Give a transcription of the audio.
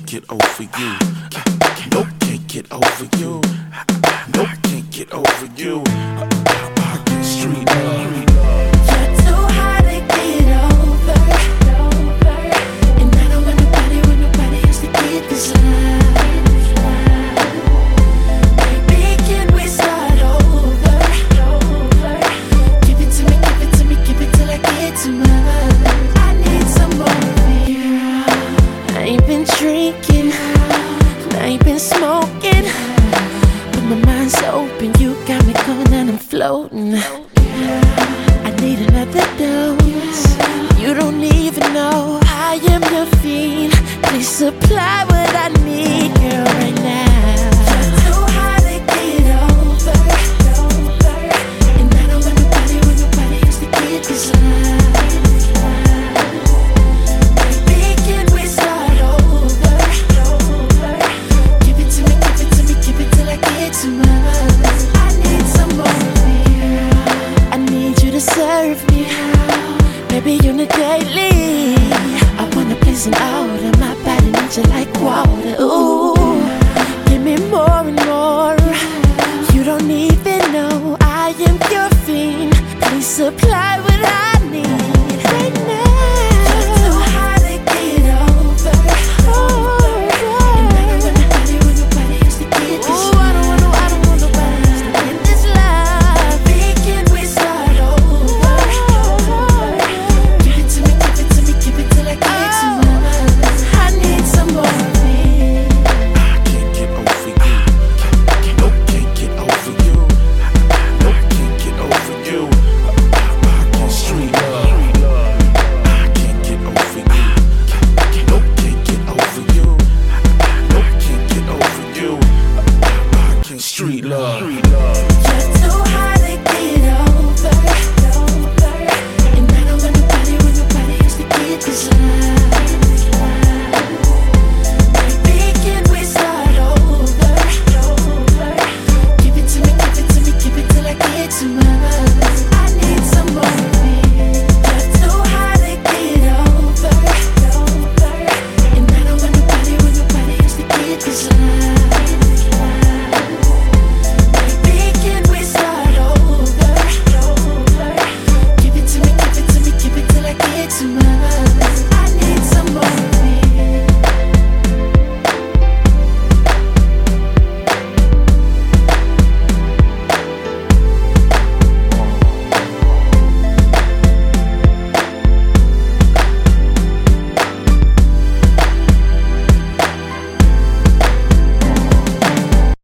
get over you. Nope, can't get over you. Nope, can't get over you. Pocket street. You're too hard to get over. And I don't want nobody else to get this love. Baby, can we start over? Give it to me, give it to me, give it till I get too much. I need some more of you. I ain't been drinking, I ain't been smoking, but my mind's open. You got me going and I'm floating. I need another dose. You don't even know I am your fiend. Please supply what I need, girl, right now.